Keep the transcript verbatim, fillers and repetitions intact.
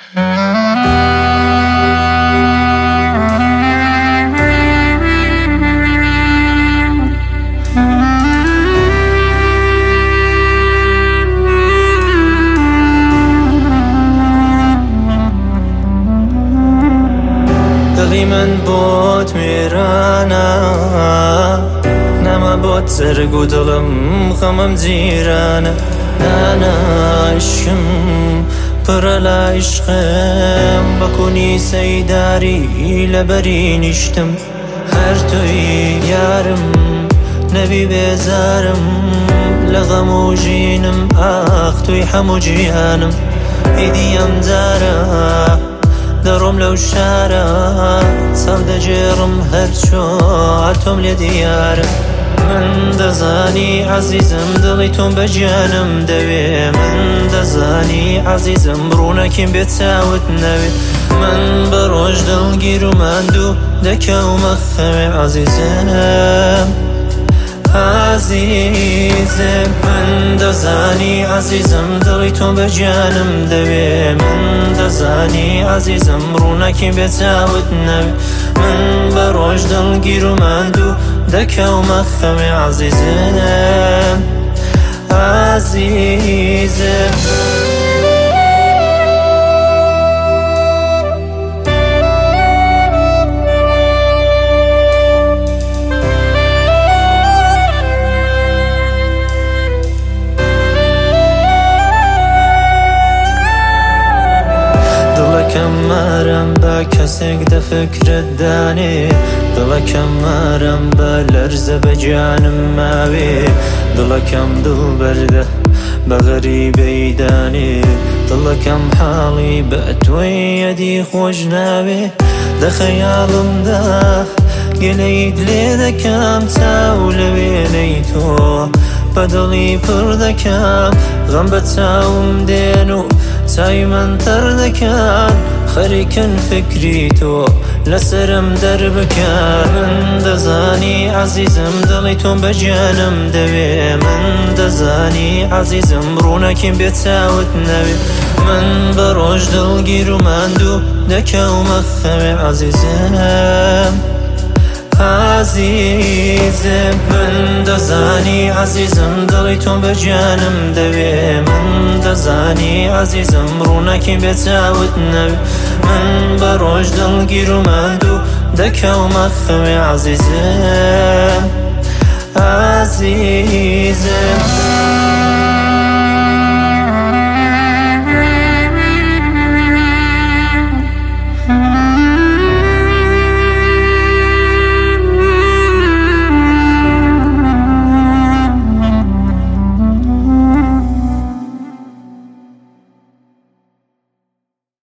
دڵی من بۆت وێرانە نەما بۆت زەرگ و دڵم خەمم جیرانە نانە عیشقم پڕە لە عیشقم بە کونی سەیداری لەبەری نیشتم هەر تۆی یارم نەبی بێزارم لە غەم و ژینم ئاخ تۆی هەموو جیهانم ئیدی ئەم جارە دەڕۆم لەو شارە چاو دەجێڕم هەرچۆ تۆم لێ دیارە من دەزانی عەزیزم دڵی تۆم بە گیانم دەوێ من دەزانی عەزیزم ڕوونەکیم بێت چاوت نەوێ من بە ڕۆژ دڵگیر و ماندوو دەکەومە خەوێ عەزیزم عەزیزم من دەزانی عەزیزم دڵی تۆم بە گیانم دەوێ من دەزانی عەزیزم ڕوونەکیم بێت چاوت نەوێ من بە ڕۆژ دڵگیر و ماندوو دەکەومە خەوێ عەزیزم عەزیزم دڵەکەم مارەم بە کەسێک دەفکرت دانێ دڵەکەم مارەم بە لەرزە بە گیانم ماوێ دڵەکەم دڵبەردە بە غەریبەی دانێ دڵەکەم حاڵی بە تۆی یەدی خۆش ناوێ دە خەیاڵمدا گەلەیت لێ دەکەم چاو لە وێنەی تۆ بە دڵی پڕ دەکەم غەم بە چاوم دێن و چاوی من تەر دەکەن خەریکن فکری تۆ لەسرم دەربکەن من دەزانی عەزیزم دڵی تۆم بە گیانم دەوێ من دەزانی عەزیزم ڕوونەکیم بێت چاوت نەوێ من بە ڕۆژ دڵگیر و ماندوو دەکەومە خەوێ عەزیزم عەزیزم من دەزانی عەزیزم دڵی تۆم بە گیانم دەوێ من دەزانی عەزیزم ڕوونەکیم بێت چاوت نەوێ من بە ڕۆژ دڵگیر و ماندوو دەکەومە خەوێ عەزیزم عەزیزم